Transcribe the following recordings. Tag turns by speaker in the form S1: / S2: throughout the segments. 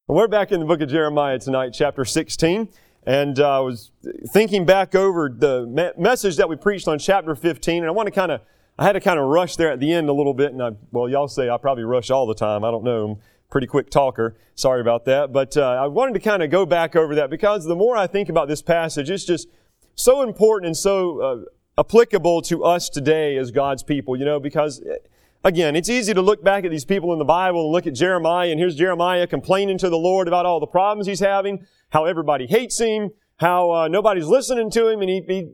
S1: We're back in the book of Jeremiah tonight, chapter 16, and I was thinking back over the message that we preached on chapter 15, and I had to kind of rush there at the end a little bit, and y'all say I probably rush all the time. I don't know. I'm a pretty quick talker. Sorry about that. But I wanted to kind of go back over that because the more I think about this passage, it's just so important and so applicable to us today as God's people, because again, it's easy to look back at these people in the Bible and look at Jeremiah, and here's Jeremiah complaining to the Lord about all the problems he's having, how everybody hates him, how nobody's listening to him, and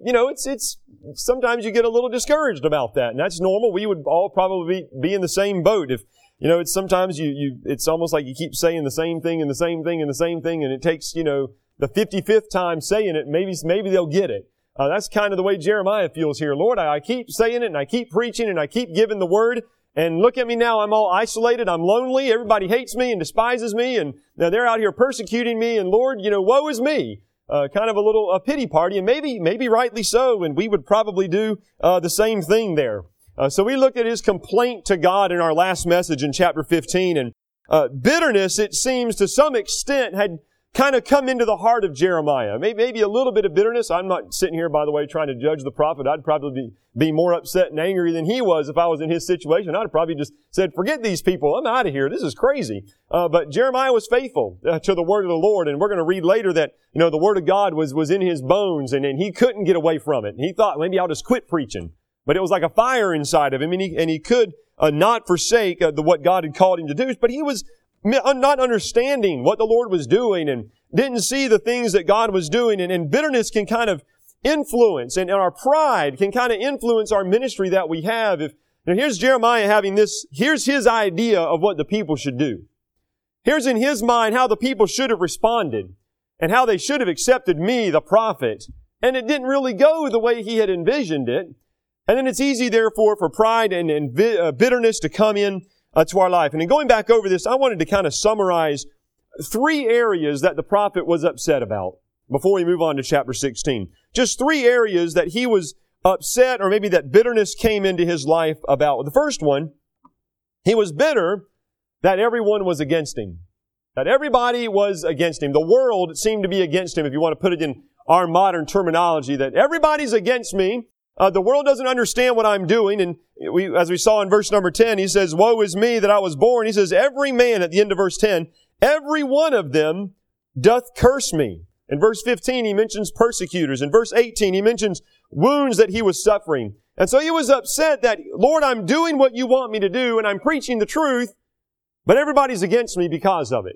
S1: it's sometimes you get a little discouraged about that, and that's normal. We would all probably be in the same boat if, it's sometimes it's almost like you keep saying the same thing and the same thing and the same thing, and it takes, the 55th time saying it, maybe they'll get it. That's kind of the way Jeremiah feels here. Lord, I keep saying it and I keep preaching and I keep giving the word. And look at me now. I'm all isolated. I'm lonely. Everybody hates me and despises me. And now they're out here persecuting me. And Lord, woe is me. Kind of a pity party. And maybe rightly so. And we would probably do the same thing there. So we looked at his complaint to God in our last message in chapter 15. And bitterness, it seems, to some extent had kind of come into the heart of Jeremiah. Maybe a little bit of bitterness. I'm not sitting here, by the way, trying to judge the prophet. I'd probably be more upset and angry than he was if I was in his situation. I'd have probably just said, forget these people. I'm out of here. This is crazy. But Jeremiah was faithful to the word of the Lord. And we're going to read later that, the word of God was in his bones and he couldn't get away from it. And he thought, maybe I'll just quit preaching. But it was like a fire inside of him, and he could not forsake what God had called him to do. But he was not understanding what the Lord was doing and didn't see the things that God was doing. And bitterness can kind of influence, and our pride can kind of influence our ministry that we have. Here's Jeremiah having this, here's his idea of what the people should do. Here's in his mind how the people should have responded and how they should have accepted me, the prophet. And it didn't really go the way he had envisioned it. And then it's easy, therefore, for pride and bitterness to come in to our life. And in going back over this, I wanted to kind of summarize 3 areas that the prophet was upset about before we move on to chapter 16. Just 3 areas that he was upset, or maybe that bitterness came into his life about. The first one, he was bitter that everyone was against him. That everybody was against him. The world seemed to be against him, if you want to put it in our modern terminology, that everybody's against me. The world doesn't understand what I'm doing. And as we saw in verse number 10, he says, woe is me that I was born. He says, every man, at the end of verse 10, every one of them doth curse me. In verse 15, he mentions persecutors. In verse 18, he mentions wounds that he was suffering. And so he was upset that, Lord, I'm doing what you want me to do, and I'm preaching the truth, but everybody's against me because of it.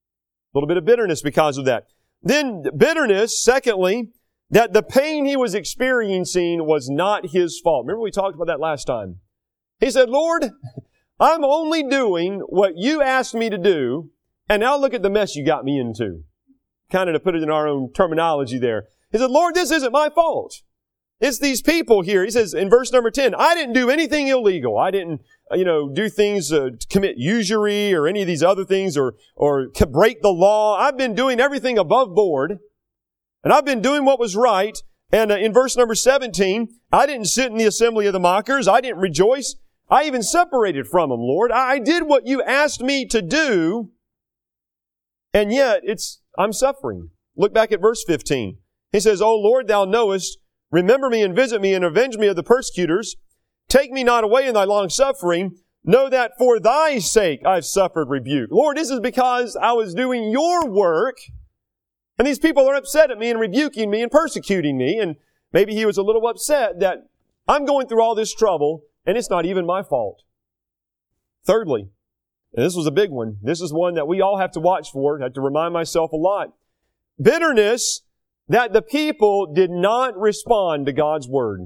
S1: A little bit of bitterness because of that. Then bitterness, secondly, that the pain he was experiencing was not his fault. Remember we talked about that last time. He said, Lord, I'm only doing what you asked me to do, and now look at the mess you got me into. Kind of to put it in our own terminology there. He said, Lord, this isn't my fault. It's these people here. He says in verse number 10, I didn't do anything illegal. I didn't, do things to commit usury or any of these other things or break the law. I've been doing everything above board. And I've been doing what was right. And in verse number 17, I didn't sit in the assembly of the mockers. I didn't rejoice. I even separated from them, Lord. I did what you asked me to do. And yet I'm suffering. Look back at verse 15. He says, O Lord, thou knowest, remember me and visit me and avenge me of the persecutors. Take me not away in thy long suffering. Know that for thy sake I've suffered rebuke. Lord, this is because I was doing your work. And these people are upset at me and rebuking me and persecuting me. And maybe he was a little upset that I'm going through all this trouble and it's not even my fault. Thirdly, and this was a big one. This is one that we all have to watch for. I have to remind myself a lot. Bitterness that the people did not respond to God's word.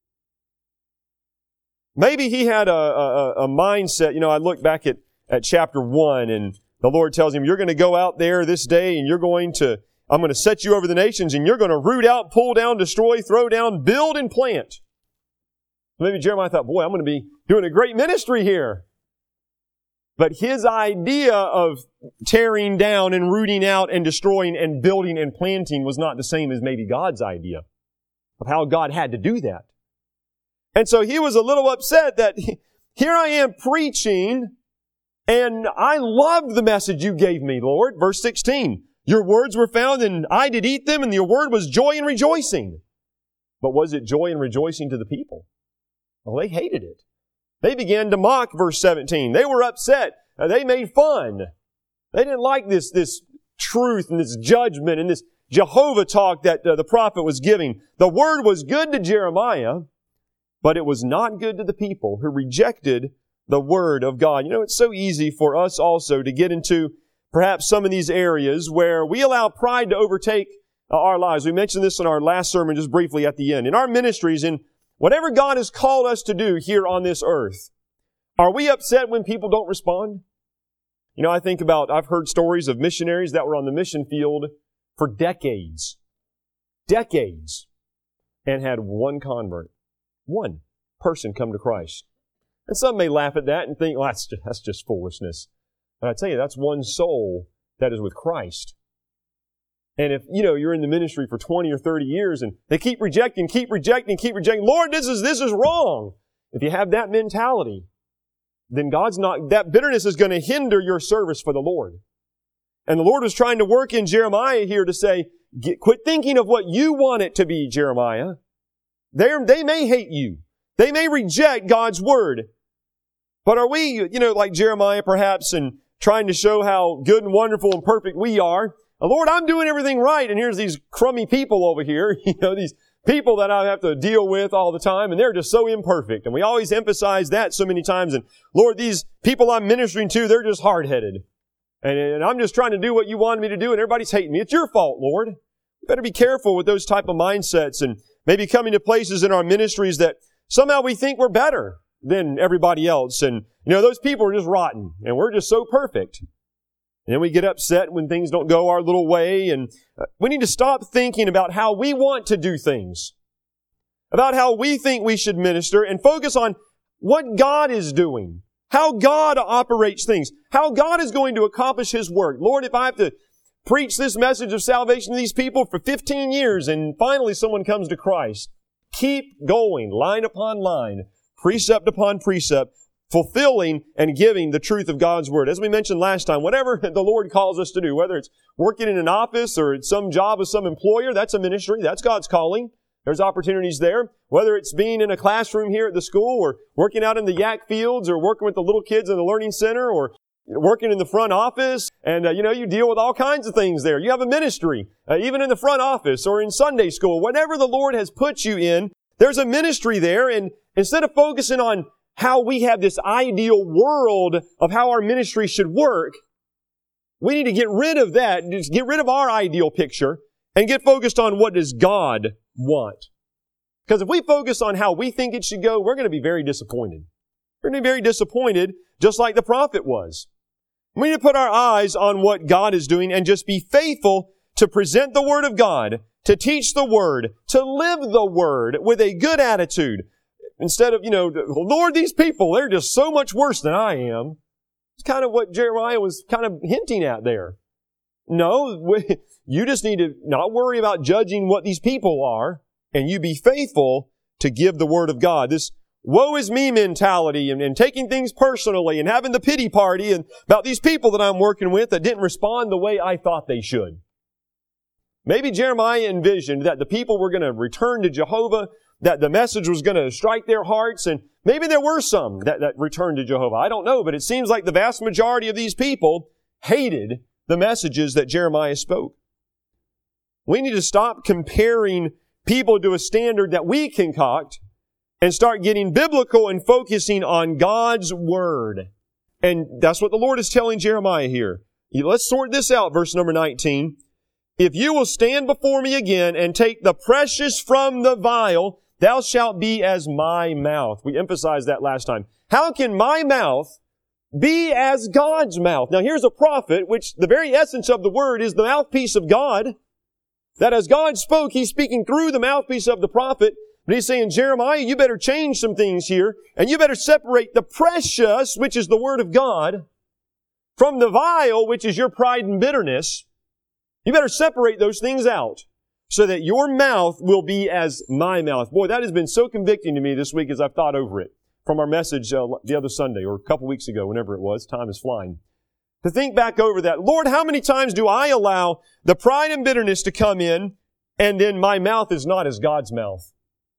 S1: Maybe he had a mindset. I look back at chapter 1 and the Lord tells him, you're going to go out there this day and I'm going to set you over the nations and you're going to root out, pull down, destroy, throw down, build, and plant. Maybe Jeremiah thought, boy, I'm going to be doing a great ministry here. But his idea of tearing down and rooting out and destroying and building and planting was not the same as maybe God's idea of how God had to do that. And so he was a little upset that here I am preaching And I loved the message you gave me, Lord. Verse 16, your words were found and I did eat them, and your word was joy and rejoicing. But was it joy and rejoicing to the people? Well, they hated it. They began to mock, verse 17. They were upset. They made fun. They didn't like this truth and this judgment and this Jehovah talk that the prophet was giving. The word was good to Jeremiah, but it was not good to the people who rejected the word of God. You know, it's so easy for us also to get into perhaps some of these areas where we allow pride to overtake our lives. We mentioned this in our last sermon just briefly at the end. In our ministries, in whatever God has called us to do here on this earth, are we upset when people don't respond? You know, I've heard stories of missionaries that were on the mission field for decades, and had one convert, one person come to Christ. And some may laugh at that and think, well, that's just foolishness. But I tell you, that's one soul that is with Christ. And if, you're in the ministry for 20 or 30 years and they keep rejecting, Lord, this is wrong. If you have that mentality, then that bitterness is going to hinder your service for the Lord. And the Lord was trying to work in Jeremiah here to say, quit thinking of what you want it to be, Jeremiah. They may hate you. They may reject God's word. But are we, like Jeremiah perhaps, and trying to show how good and wonderful and perfect we are? Lord, I'm doing everything right, and here's these crummy people over here, these people that I have to deal with all the time, and they're just so imperfect. And we always emphasize that so many times. And Lord, these people I'm ministering to, they're just hard-headed. And I'm just trying to do what you wanted me to do, and everybody's hating me. It's your fault, Lord. We better be careful with those type of mindsets, and maybe coming to places in our ministries that somehow we think we're better than everybody else. And, those people are just rotten, and we're just so perfect. And then we get upset when things don't go our little way, and we need to stop thinking about how we want to do things, about how we think we should minister, and focus on what God is doing, how God operates things, how God is going to accomplish His work. Lord, if I have to preach this message of salvation to these people for 15 years and finally someone comes to Christ, keep going, line upon line, precept upon precept, fulfilling and giving the truth of God's Word. As we mentioned last time, whatever the Lord calls us to do, whether it's working in an office or it's some job with some employer, that's a ministry. That's God's calling. There's opportunities there. Whether it's being in a classroom here at the school or working out in the yak fields or working with the little kids in the learning center or working in the front office. And, you deal with all kinds of things there. You have a ministry, even in the front office or in Sunday school. Whatever the Lord has put you in, there's a ministry there. And instead of focusing on how we have this ideal world of how our ministry should work, we need to get rid of that, just get rid of our ideal picture and get focused on what does God want. Because if we focus on how we think it should go, we're going to be very disappointed. We're going to be very disappointed, just like the prophet was. We need to put our eyes on what God is doing and just be faithful to present the Word of God, to teach the Word, to live the Word with a good attitude. Instead of, Lord, these people, they're just so much worse than I am. It's kind of what Jeremiah was kind of hinting at there. No, you just need to not worry about judging what these people are, and you be faithful to give the Word of God. This woe is me mentality and taking things personally and having the pity party and about these people that I'm working with that didn't respond the way I thought they should. Maybe Jeremiah envisioned that the people were going to return to Jehovah, that the message was going to strike their hearts, and maybe there were some that returned to Jehovah. I don't know, but it seems like the vast majority of these people hated the messages that Jeremiah spoke. We need to stop comparing people to a standard that we concoct and start getting biblical and focusing on God's Word. And that's what the Lord is telling Jeremiah here. Let's sort this out, verse number 19. If you will stand before me again and take the precious from the vile, thou shalt be as my mouth. We emphasized that last time. How can my mouth be as God's mouth? Now here's a prophet, which the very essence of the word is the mouthpiece of God. That as God spoke, He's speaking through the mouthpiece of the prophet. But He's saying, Jeremiah, you better change some things here, and you better separate the precious, which is the Word of God, from the vile, which is your pride and bitterness. You better separate those things out so that your mouth will be as my mouth. Boy, that has been so convicting to me this week as I've thought over it. from our message the other Sunday or a couple weeks ago, whenever it was. Time is flying. To think back over that. Lord, how many times do I allow the pride and bitterness to come in, and then my mouth is not as God's mouth?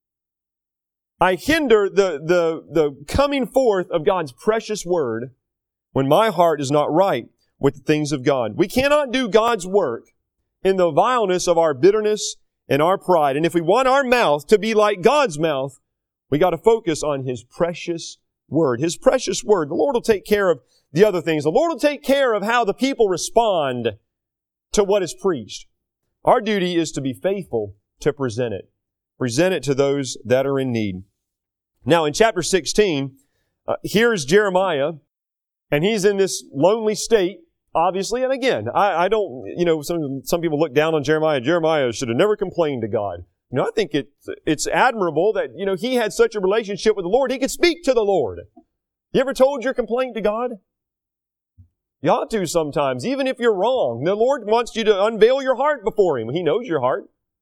S1: I hinder the coming forth of God's precious word when my heart is not right with the things of God. We cannot do God's work in the vileness of our bitterness and our pride. And if we want our mouth to be like God's mouth, we got to focus on His precious word. His precious word. The Lord will take care of the other things. The Lord will take care of how the people respond to what is preached. Our duty is to be faithful to present it. Present it to those that are in need. Now, in chapter 16, here's Jeremiah, and he's in this lonely state, obviously. And again, I don't, some people look down on Jeremiah. Jeremiah should have never complained to God. I think it's admirable that, he had such a relationship with the Lord. He could speak to the Lord. You ever told your complaint to God? You ought to sometimes, even if you're wrong. The Lord wants you to unveil your heart before Him. He knows your heart.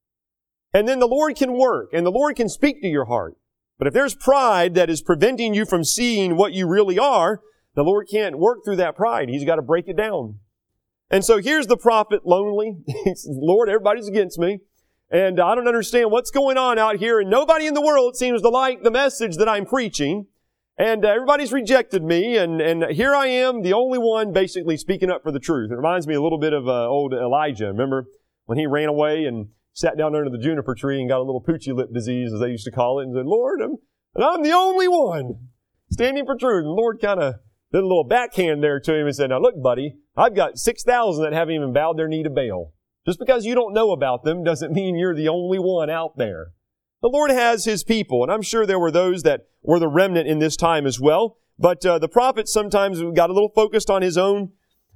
S1: And then the Lord can work, and the Lord can speak to your heart. But if there's pride that is preventing you from seeing what you really are, the Lord can't work through that pride. He's got to break it down. And so here's the prophet lonely. He says, Lord, everybody's against me. And I don't understand what's going on out here. And nobody in the world seems to like the message that I'm preaching. And everybody's rejected me. And here I am, the only one basically speaking up for the truth. It reminds me a little bit of old Elijah. Remember when he ran away and sat down under the juniper tree and got a little poochy lip disease, as they used to call it, and said, Lord, I'm the only one standing for truth. And the Lord kind of did a little backhand there to him and said, now look, buddy, I've got 6,000 that haven't even bowed their knee to Baal. Just because you don't know about them doesn't mean you're the only one out there. The Lord has His people, and I'm sure there were those that were the remnant in this time as well. But the prophet sometimes got a little focused on his own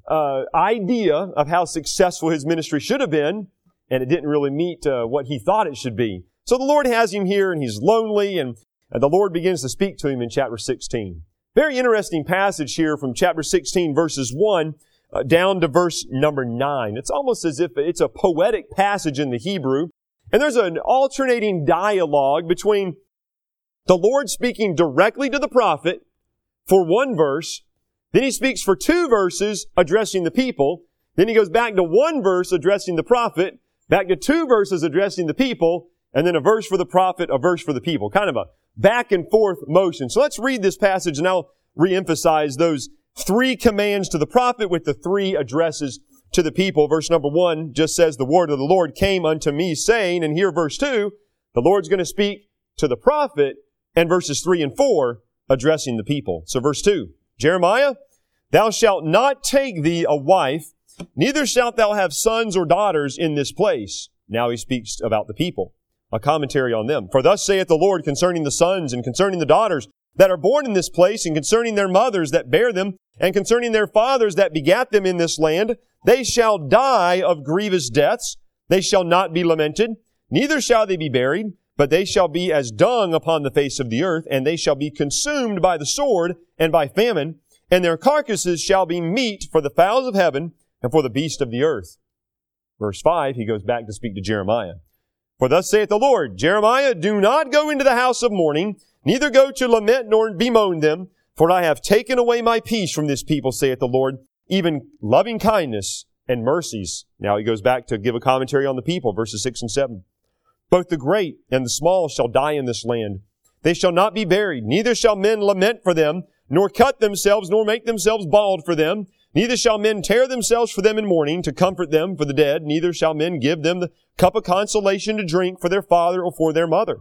S1: idea of how successful his ministry should have been, and it didn't really meet what he thought it should be. So the Lord has him here, and he's lonely, and the Lord begins to speak to him in chapter 16. Very interesting passage here from chapter 16, verses 1 down to verse number 9. It's almost as if it's a poetic passage in the Hebrew. And there's an alternating dialogue between the Lord speaking directly to the prophet for one verse, then He speaks for 2 verses addressing the people, then He goes back to 1 verse addressing the prophet, back to 2 verses addressing the people, and then a verse for the prophet, a verse for the people. Kind of a back and forth motion. So let's read this passage and I'll reemphasize those 3 commands to the prophet with the 3 addresses to the people. Verse number 1 just says, the word of the Lord came unto me saying, and here verse 2, the Lord's going to speak to the prophet, and verses 3 and 4 addressing the people. So verse 2, Jeremiah, thou shalt not take thee a wife, neither shalt thou have sons or daughters in this place. Now he speaks about the people. A commentary on them. For thus saith the Lord concerning the sons and concerning the daughters that are born in this place, and concerning their mothers that bear them, and concerning their fathers that begat them in this land, they shall die of grievous deaths. They shall not be lamented, neither shall they be buried, but they shall be as dung upon the face of the earth, and they shall be consumed by the sword and by famine, and their carcasses shall be meat for the fowls of heaven and for the beasts of the earth. Verse 5, he goes back to speak to Jeremiah. For thus saith the Lord, Jeremiah, do not go into the house of mourning, neither go to lament nor bemoan them, for I have taken away my peace from this people, saith the Lord, even loving kindness and mercies. Now he goes back to give a commentary on the people, verses 6 and 7. Both the great and the small shall die in this land. They shall not be buried, neither shall men lament for them, nor cut themselves, nor make themselves bald for them. Neither shall men tear themselves for them in mourning to comfort them for the dead. Neither shall men give them the cup of consolation to drink for their father or for their mother.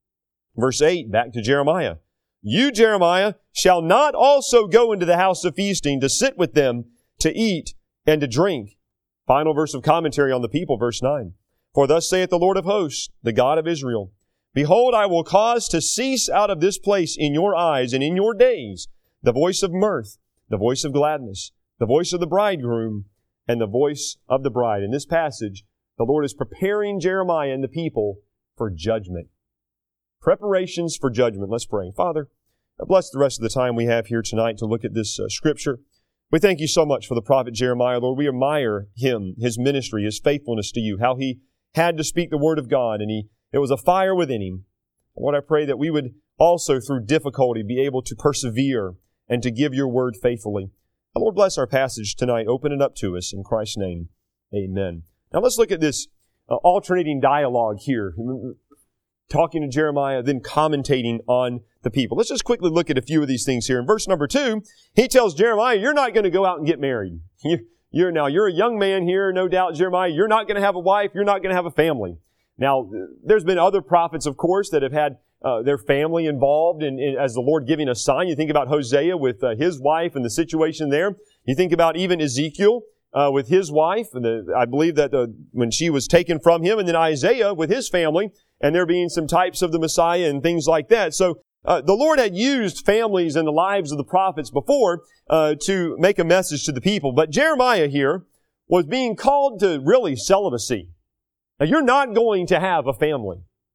S1: Verse 8, back to Jeremiah. You, Jeremiah, shall not also go into the house of feasting to sit with them, to eat and to drink. Final verse of commentary on the people, verse 9. For thus saith the Lord of hosts, the God of Israel, behold, I will cause to cease out of this place in your eyes and in your days the voice of mirth, the voice of gladness, the voice of the bridegroom, and the voice of the bride. In this passage, the Lord is preparing Jeremiah and the people for judgment. Preparations for judgment. Let's pray. Father, bless the rest of the time we have here tonight to look at this scripture. We thank you so much for the prophet Jeremiah, Lord. We admire him, his ministry, his faithfulness to you, how he had to speak the word of God, and it was a fire within him. Lord, I pray that we would also through difficulty be able to persevere and to give your word faithfully. Lord, bless our passage tonight. Open it up to us in Christ's name. Amen. Now let's look at this alternating dialogue here. Talking to Jeremiah, then commentating on the people. Let's just quickly look at a few of these things here. In verse number 2, he tells Jeremiah, you're not going to go out and get married. You're a young man here, no doubt, Jeremiah. You're not going to have a wife. You're not going to have a family. Now, there's been other prophets, of course, that have had their family involved in as the Lord giving a sign. You think about Hosea with his wife and the situation there. You think about even Ezekiel with his wife. And I believe that when she was taken from him, and then Isaiah with his family, and there being some types of the Messiah and things like that. So the Lord had used families in the lives of the prophets before to make a message to the people. But Jeremiah here was being called to really celibacy. Now, you're not going to have a family.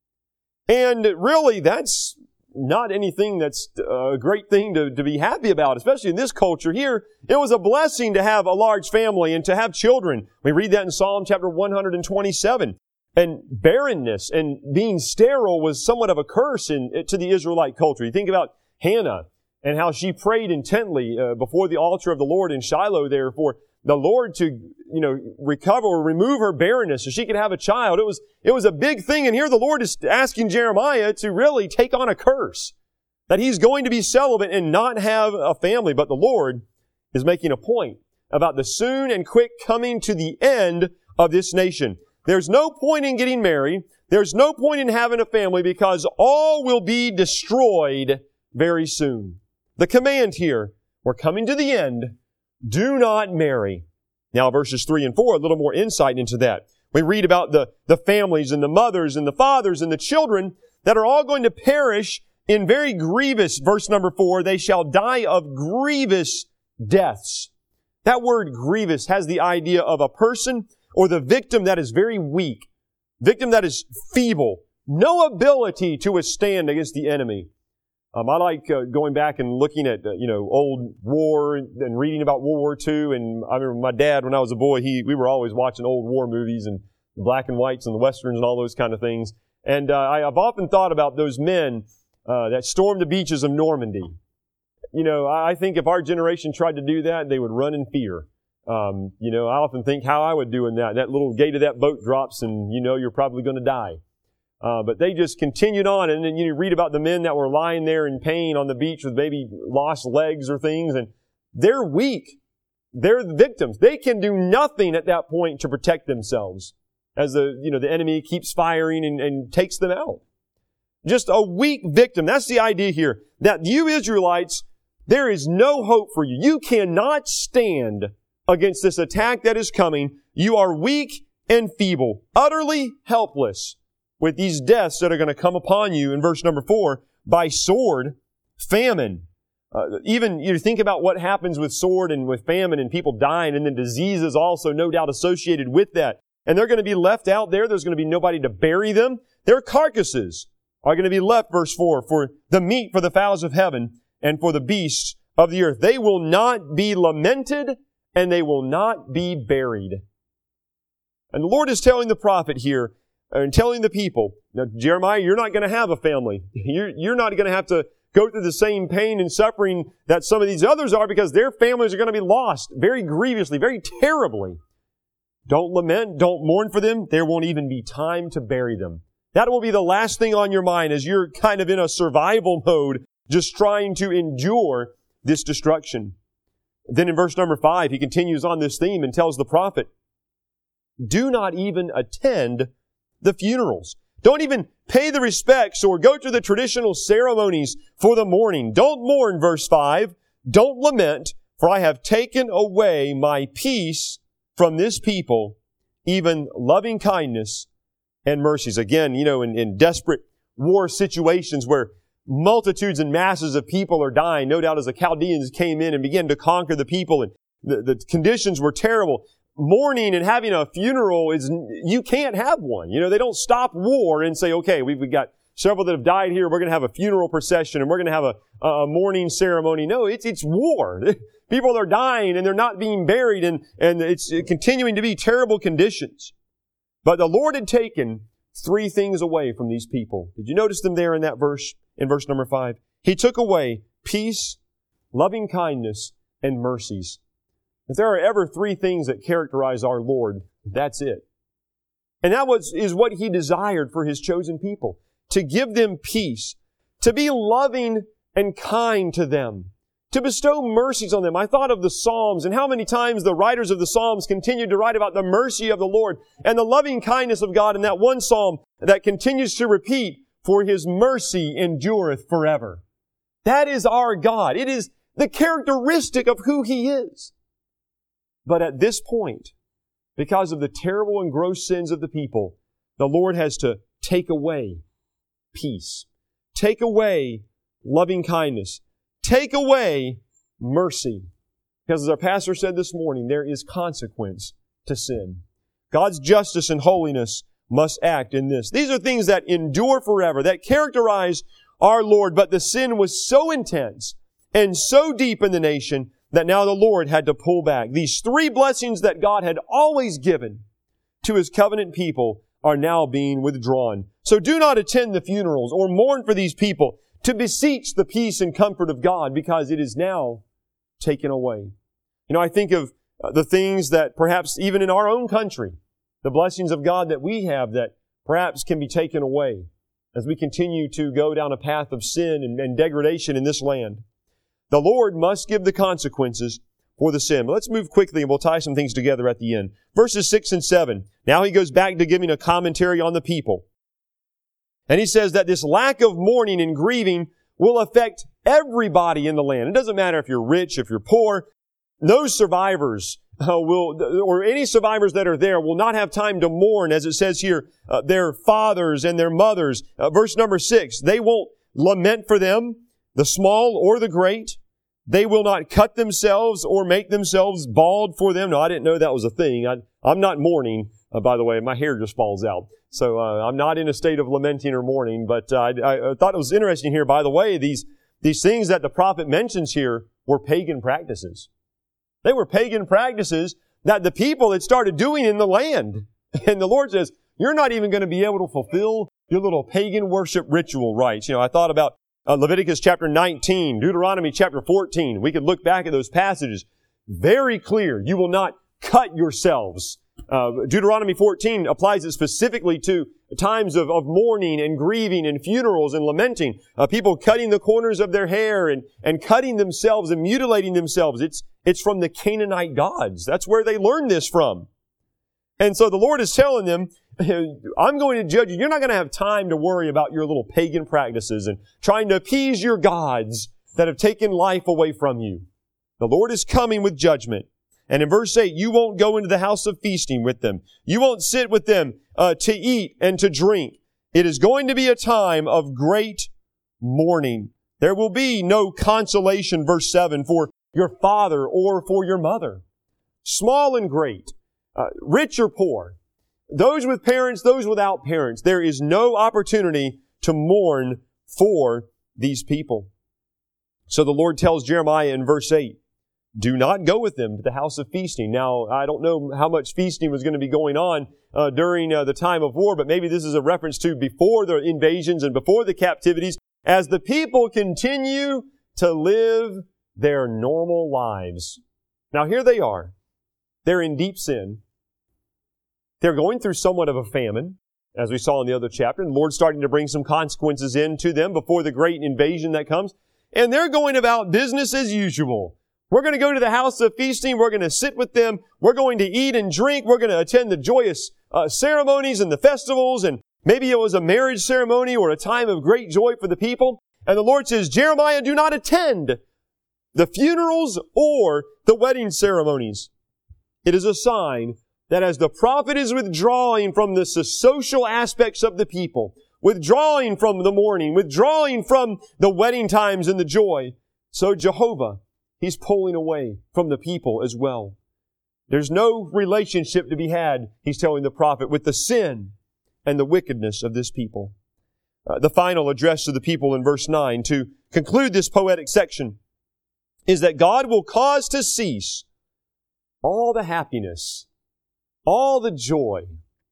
S1: And really, that's not anything that's a great thing to be happy about, especially in this culture here. It was a blessing to have a large family and to have children. We read that in Psalm chapter 127. And barrenness and being sterile was somewhat of a curse to the Israelite culture. You think about Hannah and how she prayed intently before the altar of the Lord in Shiloh there for the Lord to, recover or remove her barrenness so she could have a child. It was a big thing. And here the Lord is asking Jeremiah to really take on a curse, that he's going to be celibate and not have a family. But the Lord is making a point about the soon and quick coming to the end of this nation. There's no point in getting married. There's no point in having a family because all will be destroyed very soon. The command here, we're coming to the end. Do not marry. Now verses 3 and 4, a little more insight into that. We read about the families and the mothers and the fathers and the children that are all going to perish in very grievous, verse number 4, they shall die of grievous deaths. That word grievous has the idea of a person or the victim that is very weak, victim that is feeble, no ability to withstand against the enemy. I like going back and looking at old war and reading about World War II. And I remember my dad, when I was a boy, we were always watching old war movies and the black and whites and the westerns and all those kind of things. And I've often thought about those men that stormed the beaches of Normandy. I think if our generation tried to do that, they would run in fear. I often think how I would do in that. That little gate of that boat drops and you're probably going to die. But they just continued on, and then you read about the men that were lying there in pain on the beach with maybe lost legs or things, and they're weak. They're the victims. They can do nothing at that point to protect themselves as the enemy keeps firing and takes them out. Just a weak victim. That's the idea here. That you Israelites, there is no hope for you. You cannot stand against this attack that is coming. You are weak and feeble, utterly helpless with these deaths that are going to come upon you in verse number 4 by sword, famine. Even you think about what happens with sword and with famine and people dying, and then diseases also no doubt associated with that. And they're going to be left out there. There's going to be nobody to bury them. Their carcasses are going to be left, verse 4, for the meat for the fowls of heaven and for the beasts of the earth. They will not be lamented and they will not be buried. And the Lord is telling the prophet here, and telling the people, now, Jeremiah, you're not going to have a family. You're not going to have to go through the same pain and suffering that some of these others are, because their families are going to be lost very grievously, very terribly. Don't lament, don't mourn for them. There won't even be time to bury them. That will be the last thing on your mind as you're kind of in a survival mode, just trying to endure this destruction. Then in verse number 5, he continues on this theme and tells the prophet, do not even attend the funerals. Don't even pay the respects or go to the traditional ceremonies for the mourning. Don't mourn, verse 5. Don't lament, for I have taken away my peace from this people, even loving kindness and mercies. Again, in desperate war situations where multitudes and masses of people are dying, no doubt as the Chaldeans came in and began to conquer the people, and the conditions were terrible. Mourning and having a funeral you can't have one. They don't stop war and say, okay, we've got several that have died here. We're going to have a funeral procession and we're going to have a mourning ceremony. No, it's war. People are dying and they're not being buried, and it's continuing to be terrible conditions. But the Lord had taken three things away from these people. Did you notice them there in that verse, in verse number 5? He took away peace, loving kindness, and mercies. If there are ever three things that characterize our Lord, that's it. And that is what He desired for His chosen people. To give them peace, to be loving and kind to them, to bestow mercies on them. I thought of the Psalms and how many times the writers of the Psalms continued to write about the mercy of the Lord and the loving kindness of God in that one Psalm that continues to repeat, for His mercy endureth forever. That is our God. It is the characteristic of who He is. But at this point, because of the terrible and gross sins of the people, the Lord has to take away peace, take away loving kindness, take away mercy. Because as our pastor said this morning, there is consequence to sin. God's justice and holiness must act in this. These are things that endure forever, that characterize our Lord, but the sin was so intense and so deep in the nation that now the Lord had to pull back. These three blessings that God had always given to His covenant people are now being withdrawn. So do not attend the funerals or mourn for these people to beseech the peace and comfort of God, because it is now taken away. You know, I think of the things that perhaps even in our own country, the blessings of God that we have that perhaps can be taken away as we continue to go down a path of sin and degradation in this land. The Lord must give the consequences for the sin. But let's move quickly and we'll tie some things together at the end. Verses 6 and 7. Now He goes back to giving a commentary on the people. And He says that this lack of mourning and grieving will affect everybody in the land. It doesn't matter if you're rich, if you're poor. No survivors or any survivors that are there will not have time to mourn, as it says here, their fathers and their mothers. Verse number 6, they won't lament for them, the small or the great. They will not cut themselves or make themselves bald for them. No, I didn't know that was a thing. I'm not mourning, by the way. My hair just falls out. So I'm not in a state of lamenting or mourning. But I thought it was interesting here, by the way, these things that the prophet mentions here were pagan practices. They were pagan practices that the people had started doing in the land. And the Lord says, you're not even going to be able to fulfill your little pagan worship ritual rites. You know, I thought about Leviticus chapter 19, Deuteronomy chapter 14. We could look back at those passages. Very clear. You will not cut yourselves. Deuteronomy 14 applies it specifically to times of mourning and grieving and funerals and lamenting. People cutting the corners of their hair and cutting themselves and mutilating themselves. It's from the Canaanite gods. That's where they learned this from. And so the Lord is telling them, I'm going to judge you. You're not going to have time to worry about your little pagan practices and trying to appease your gods that have taken life away from you. The Lord is coming with judgment. And in verse 8, you won't go into the house of feasting with them. You won't sit with them to eat and to drink. It is going to be a time of great mourning. There will be no consolation, verse 7, for your father or for your mother. Small and great, rich or poor, those with parents, those without parents. There is no opportunity to mourn for these people. So the Lord tells Jeremiah in verse 8, do not go with them to the house of feasting. Now, I don't know how much feasting was going to be going on during the time of war, but maybe this is a reference to before the invasions and before the captivities, as the people continue to live their normal lives. Now, here they are. They're in deep sin. They're going through somewhat of a famine, as we saw in the other chapter, and the Lord's starting to bring some consequences into them before the great invasion that comes. And they're going about business as usual. We're going to go to the house of feasting. We're going to sit with them. We're going to eat and drink. We're going to attend the joyous ceremonies and the festivals. And maybe it was a marriage ceremony or a time of great joy for the people. And the Lord says, Jeremiah, do not attend the funerals or the wedding ceremonies. It is a sign that as the prophet is withdrawing from the social aspects of the people, withdrawing from the mourning, withdrawing from the wedding times and the joy, so Jehovah, He's pulling away from the people as well. There's no relationship to be had, He's telling the prophet, with the sin and the wickedness of this people. The final address to the people in verse 9, to conclude this poetic section, is that God will cause to cease all the happiness, all the joy,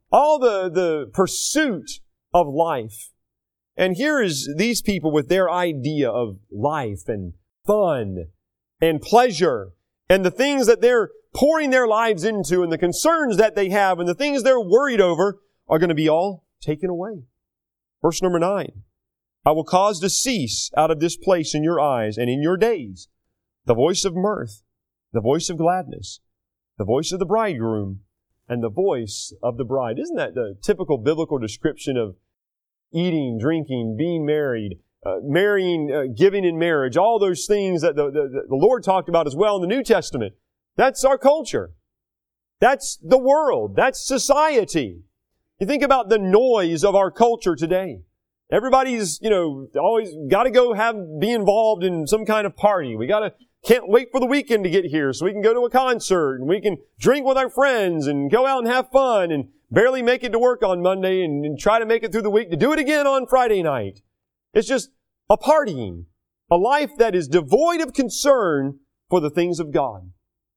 S1: all the pursuit of life. And here is these people with their idea of life and fun and pleasure and the things that they're pouring their lives into and the concerns that they have and the things they're worried over are going to be all taken away. Verse number 9. I will cause to cease out of this place in your eyes and in your days the voice of mirth, the voice of gladness, the voice of the bridegroom, and the voice of the bride. Isn't that the typical biblical description of eating, drinking, being married, marrying, giving in marriage, all those things that the Lord talked about as well in the New Testament? That's our culture. That's the world. That's society. You think about the noise of our culture today. Everybody's, always got to be involved in some kind of party. Can't wait for the weekend to get here so we can go to a concert and we can drink with our friends and go out and have fun and barely make it to work on Monday and try to make it through the week to do it again on Friday night. It's just a partying, a life that is devoid of concern for the things of God.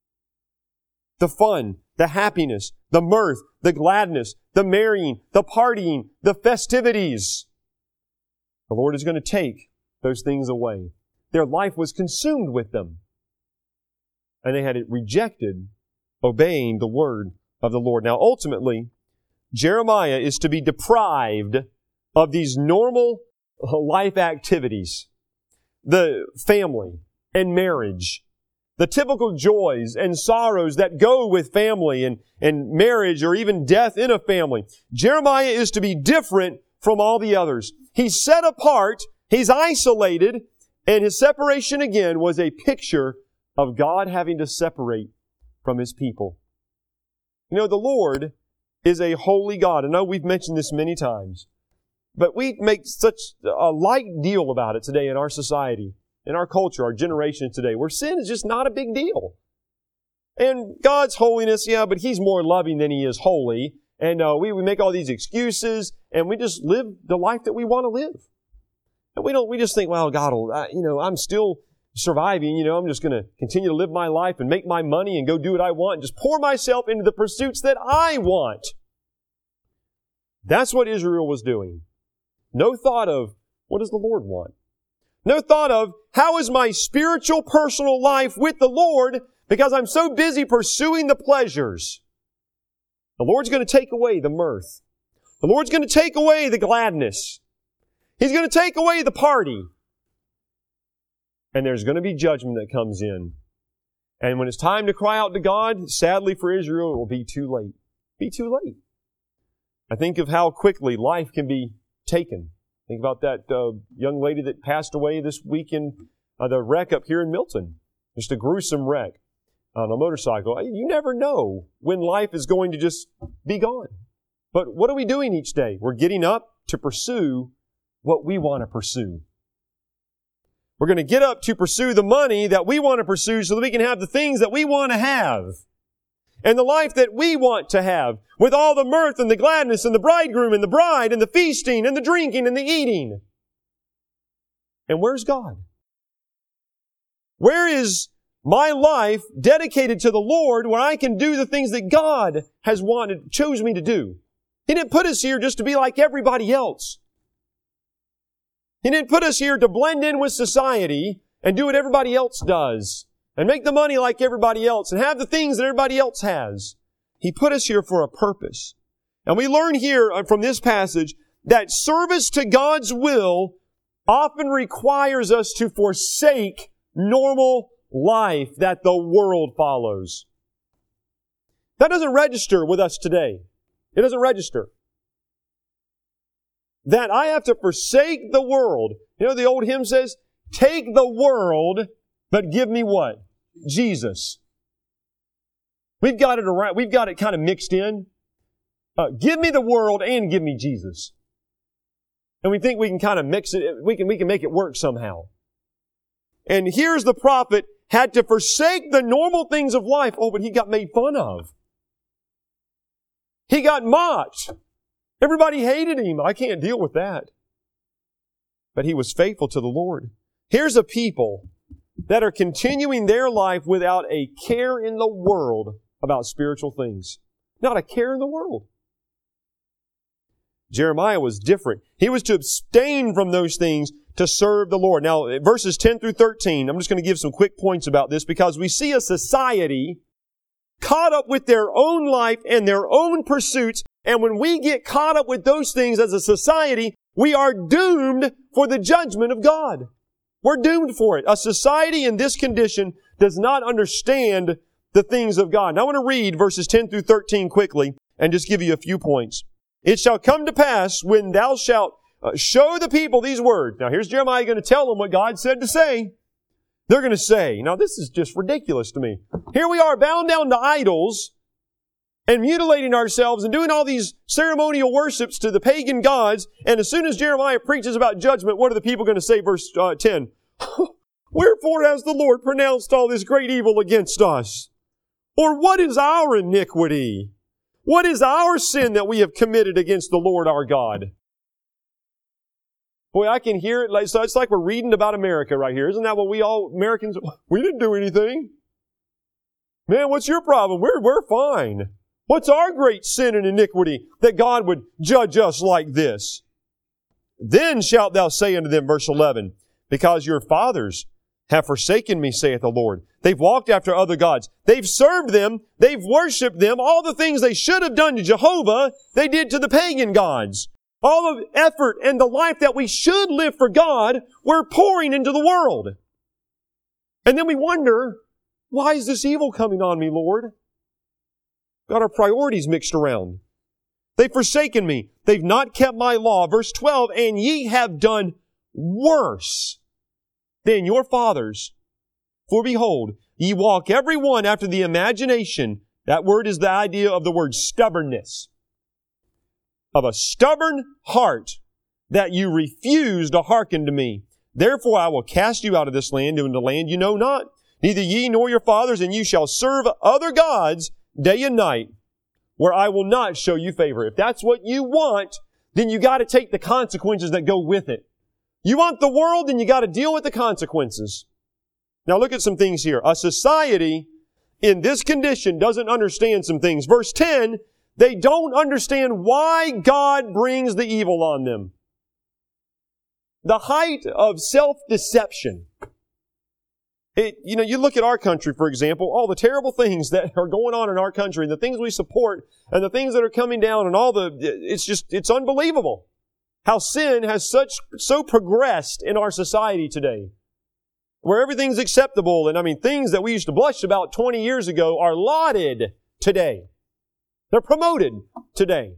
S1: The fun, the happiness, the mirth, the gladness, the marrying, the partying, the festivities. The Lord is going to take those things away. Their life was consumed with them. And they had rejected obeying the word of the Lord. Now, ultimately, Jeremiah is to be deprived of these normal life activities. The family and marriage. The typical joys and sorrows that go with family and marriage or even death in a family. Jeremiah is to be different from all the others. He's set apart, he's isolated, and his separation again was a picture of God having to separate from His people. The Lord is a holy God. I know we've mentioned this many times, but we make such a light deal about it today in our society, in our culture, our generation today, where sin is just not a big deal. And God's holiness, but He's more loving than He is holy. And we make all these excuses, and we just live the life that we want to live. And we just think, well, God will, I'm still surviving, I'm just going to continue to live my life and make my money and go do what I want and just pour myself into the pursuits that I want. That's what Israel was doing. No thought of, what does the Lord want? No thought of, how is my spiritual personal life with the Lord because I'm so busy pursuing the pleasures. The Lord's going to take away the mirth. The Lord's going to take away the gladness. He's going to take away the party. And there's going to be judgment that comes in. And when it's time to cry out to God, sadly for Israel, it will be too late. Be too late. I think of how quickly life can be taken. Think about that young lady that passed away this week in the wreck up here in Milton. Just a gruesome wreck on a motorcycle. You never know when life is going to just be gone. But what are we doing each day? We're getting up to pursue what we want to pursue. We're going to get up to pursue the money that we want to pursue so that we can have the things that we want to have. And the life that we want to have, with all the mirth and the gladness and the bridegroom and the bride and the feasting and the drinking and the eating. And where's God? Where is my life dedicated to the Lord where I can do the things that God has chose me to do? He didn't put us here just to be like everybody else. He didn't put us here to blend in with society and do what everybody else does and make the money like everybody else and have the things that everybody else has. He put us here for a purpose. And we learn here from this passage that service to God's will often requires us to forsake normal life that the world follows. That doesn't register with us today. It doesn't register. That I have to forsake the world. The old hymn says, take the world, but give me what? Jesus. We've got it around. We've got it kind of mixed in. Give me the world and give me Jesus. And we think we can kind of mix it. We can make it work somehow. And here's the prophet had to forsake the normal things of life. Oh, but he got made fun of. He got mocked. Everybody hated him. I can't deal with that. But he was faithful to the Lord. Here's a people that are continuing their life without a care in the world about spiritual things. Not a care in the world. Jeremiah was different. He was to abstain from those things to serve the Lord. Now, verses 10 through 13, I'm just going to give some quick points about this because we see a society caught up with their own life and their own pursuits. And when we get caught up with those things as a society, we are doomed for the judgment of God. We're doomed for it. A society in this condition does not understand the things of God. Now I want to read verses 10 through 13 quickly and just give you a few points. It shall come to pass when thou shalt show the people these words. Now here's Jeremiah going to tell them what God said to say. They're going to say, now this is just ridiculous to me. Here we are bound down to idols and mutilating ourselves and doing all these ceremonial worships to the pagan gods. And as soon as Jeremiah preaches about judgment, what are the people going to say? Verse 10. Wherefore has the Lord pronounced all this great evil against us? Or what is our iniquity? What is our sin that we have committed against the Lord our God? Boy, I can hear it. So it's like we're reading about America right here. Isn't that what we all, Americans, we didn't do anything. Man, what's your problem? We're fine. What's our great sin and iniquity that God would judge us like this? Then shalt thou say unto them, verse 11, because your fathers have forsaken me, saith the Lord. They've walked after other gods. They've served them. They've worshipped them. All the things they should have done to Jehovah, they did to the pagan gods. All the effort and the life that we should live for God, we're pouring into the world. And then we wonder, why is this evil coming on me, Lord? Got our priorities mixed around. They've forsaken me. They've not kept my law. Verse 12, and ye have done worse than your fathers. For behold, ye walk every one after the imagination. That word is the idea of the word stubbornness. Of a stubborn heart, that you refuse to hearken to me. Therefore I will cast you out of this land into a land you know not, neither ye nor your fathers, and you shall serve other gods day and night, where I will not show you favor. If that's what you want, then you got to take the consequences that go with it. You want the world, then you got to deal with the consequences. Now look at some things here. A society in this condition doesn't understand some things. Verse 10, they don't understand why God brings the evil on them. The height of self-deception. You look at our country, for example, all the terrible things that are going on in our country, and the things we support, and the things that are coming down, and it's unbelievable how sin has so progressed in our society today. Where everything's acceptable, and things that we used to blush about 20 years ago are lauded today. They're promoted today.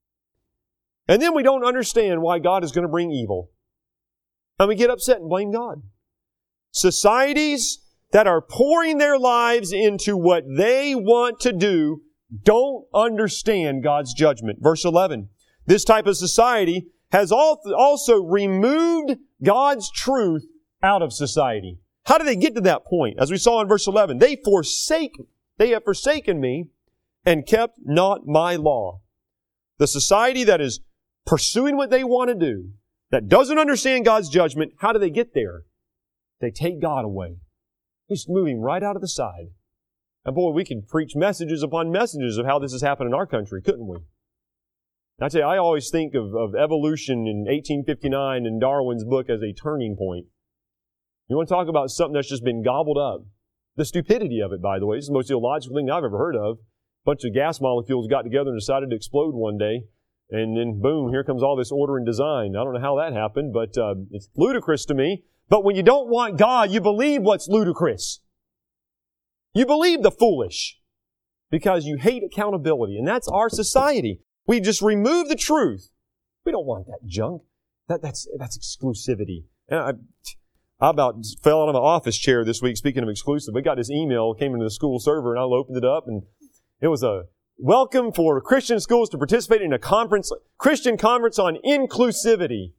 S1: And then we don't understand why God is going to bring evil. And we get upset and blame God. Societies that are pouring their lives into what they want to do don't understand God's judgment. Verse 11. This type of society has also removed God's truth out of society. How do they get to that point? As we saw in verse 11, they have forsaken me and kept not my law. The society that is pursuing what they want to do, that doesn't understand God's judgment, how do they get there? They take God away. He's moving right out of the side. And boy, we could preach messages upon messages of how this has happened in our country, couldn't we? I tell you, I always think of evolution in 1859 in Darwin's book as a turning point. You want to talk about something that's just been gobbled up. The stupidity of it, by the way, is the most illogical thing I've ever heard of. A bunch of gas molecules got together and decided to explode one day. And then boom, here comes all this order and design. I don't know how that happened, but it's ludicrous to me. But when you don't want God, you believe what's ludicrous. You believe the foolish because you hate accountability. And that's our society. We just remove the truth. We don't want that junk. That's exclusivity. And I about fell out of my office chair this week, speaking of exclusive. We got this email, came into the school server, and I opened it up, and it was a welcome for Christian schools to participate in a Christian conference on inclusivity.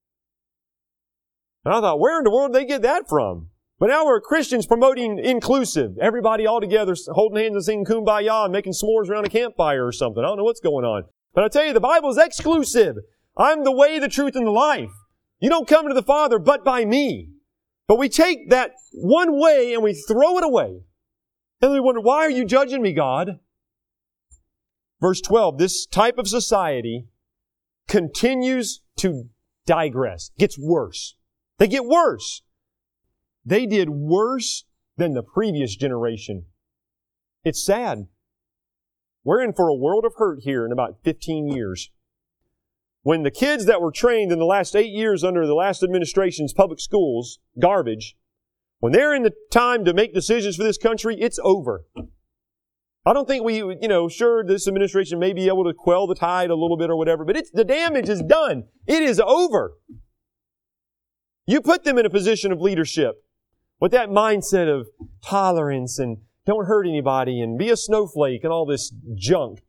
S1: And I thought, where in the world did they get that from? But now we're Christians promoting inclusive. Everybody all together holding hands and singing Kumbaya and making s'mores around a campfire or something. I don't know what's going on. But I tell you, the Bible is exclusive. I'm the way, the truth, and the life. You don't come to the Father but by me. But we take that one way and we throw it away. And we wonder, why are you judging me, God? Verse 12, this type of society continues to digress, gets worse. They get worse. They did worse than the previous generation. It's sad. We're in for a world of hurt here in about 15 years. When the kids that were trained in the last 8 years under the last administration's public schools, garbage, when they're in the time to make decisions for this country, it's over. I don't think sure, this administration may be able to quell the tide a little bit or whatever, but the damage is done. It is over. You put them in a position of leadership with that mindset of tolerance and don't hurt anybody and be a snowflake and all this junk.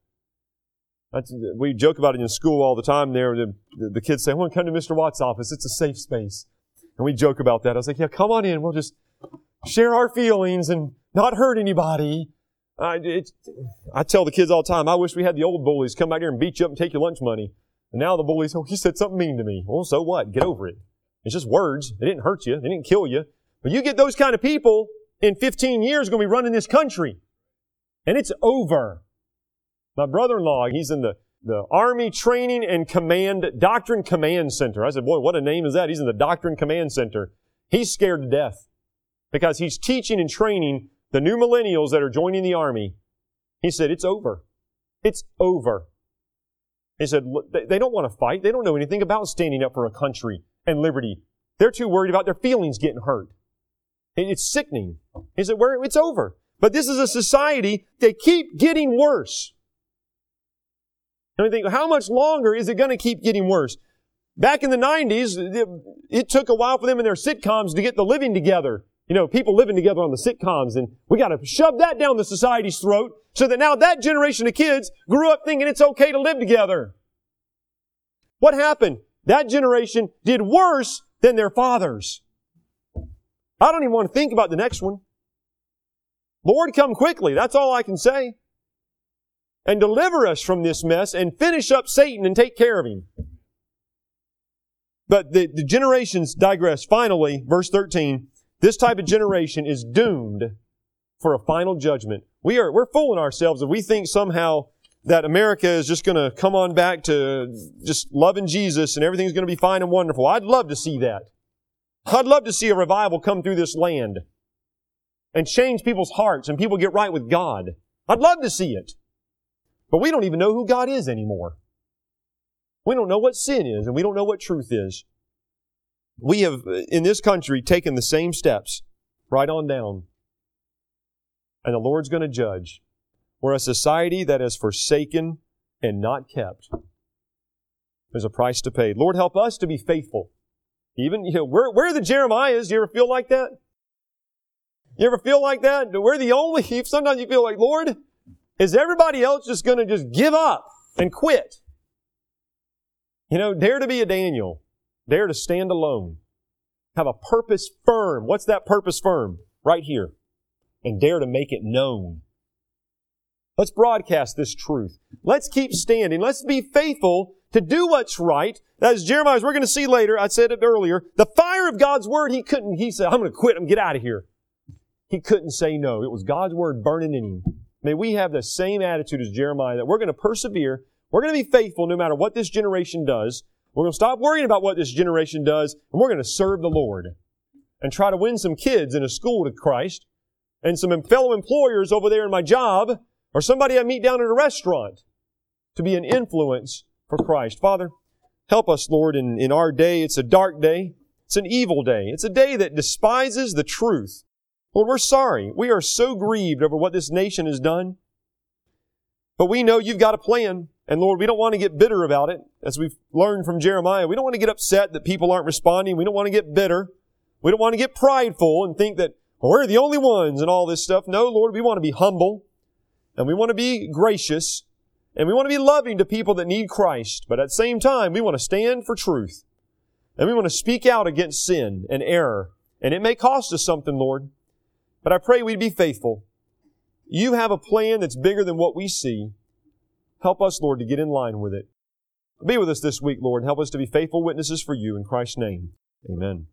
S1: We joke about it in school all the time there. The kids say, I want to come to Mr. Watt's office. It's a safe space. And we joke about that. I was like, yeah, come on in. We'll just share our feelings and not hurt anybody. I tell the kids all the time, I wish we had the old bullies come out here and beat you up and take your lunch money. And now the bullies, he said something mean to me. Well, so what? Get over it. It's just words. They didn't hurt you. They didn't kill you. But you get those kind of people in 15 years going to be running this country. And it's over. My brother-in-law, he's in the Army Training and Command, Doctrine Command Center. I said, boy, what a name is that? He's in the Doctrine Command Center. He's scared to death because he's teaching and training the new millennials that are joining the Army. He said, it's over. It's over. He said, they don't want to fight. They don't know anything about standing up for a country and liberty. They're too worried about their feelings getting hurt. It's sickening. He said, it's over. But this is a society that keep getting worse. And I think, how much longer is it going to keep getting worse? Back in the 90s, it took a while for them in their sitcoms to get the living together. People living together on the sitcoms, and we got to shove that down the society's throat so that now that generation of kids grew up thinking it's okay to live together. What happened? That generation did worse than their fathers. I don't even want to think about the next one. Lord, come quickly. That's all I can say. And deliver us from this mess and finish up Satan and take care of him. But the generations digress. Finally, verse 13, this type of generation is doomed for a final judgment. We're fooling ourselves if we think somehow that America is just going to come on back to just loving Jesus and everything's going to be fine and wonderful. I'd love to see that. I'd love to see a revival come through this land and change people's hearts and people get right with God. I'd love to see it. But we don't even know who God is anymore. We don't know what sin is, and we don't know what truth is. We have, in this country, taken the same steps right on down. And the Lord's going to judge. We're a society that has forsaken and not kept. There's a price to pay. Lord, help us to be faithful. Even, we're the Jeremiahs. You ever feel like that? You ever feel like that? We're the only, sometimes you feel like, Lord, is everybody else just going to just give up and quit? Dare to be a Daniel. Dare to stand alone. Have a purpose firm. What's that purpose firm? Right here. And dare to make it known. Let's broadcast this truth. Let's keep standing. Let's be faithful to do what's right. As Jeremiah, as we're going to see later, I said it earlier, the fire of God's Word, he said, I'm going to quit, I'm going to get out of here. He couldn't say no. It was God's Word burning in him. May we have the same attitude as Jeremiah, that we're going to persevere. We're going to be faithful no matter what this generation does. We're going to stop worrying about what this generation does, and we're going to serve the Lord and try to win some kids in a school to Christ and some fellow employers over there in my job or somebody I meet down at a restaurant to be an influence for Christ. Father, help us, Lord, in our day. It's a dark day. It's an evil day. It's a day that despises the truth. Lord, we're sorry. We are so grieved over what this nation has done. But we know You've got a plan. And Lord, we don't want to get bitter about it. As we've learned from Jeremiah, we don't want to get upset that people aren't responding. We don't want to get bitter. We don't want to get prideful and think that, well, we're the only ones and all this stuff. No, Lord, we want to be humble. And we want to be gracious. And we want to be loving to people that need Christ. But at the same time, we want to stand for truth. And we want to speak out against sin and error. And it may cost us something, Lord. But I pray we'd be faithful. You have a plan that's bigger than what we see. Help us, Lord, to get in line with it. Be with us this week, Lord. Help us to be faithful witnesses for You in Christ's name. Amen.